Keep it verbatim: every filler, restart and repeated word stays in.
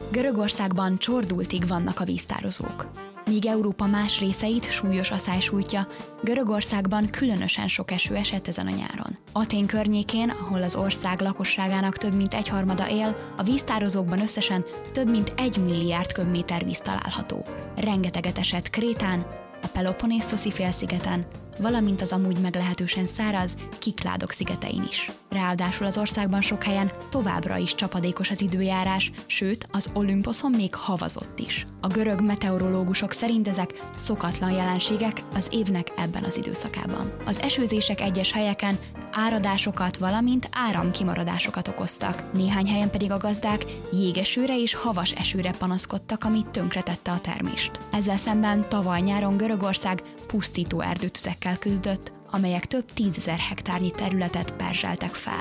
Görögországban csordultig vannak a víztározók. Míg Európa más részeit súlyos aszály sújtja, Görögországban különösen sok eső esett ezen a nyáron. Athén környékén, ahol az ország lakosságának több mint egyharmada él, a víztározókban összesen több mint egy milliárd köbméter víz található. Rengeteget esett Krétán, a Peloponnészoszi félszigeten, valamint az amúgy meglehetősen száraz Kikládok szigetein is. Ráadásul az országban sok helyen továbbra is csapadékos az időjárás, sőt, az Olimposzon még havazott is. A görög meteorológusok szerint ezek szokatlan jelenségek az évnek ebben az időszakában. Az esőzések egyes helyeken áradásokat, valamint áramkimaradásokat okoztak. Néhány helyen pedig a gazdák jégesőre és havas esőre panaszkodtak, ami tönkretette a termést. Ezzel szemben tavaly nyáron Görögország pusztító erdőtüzekkel küzdött, amelyek több tízezer hektárnyi területet perzseltek fel.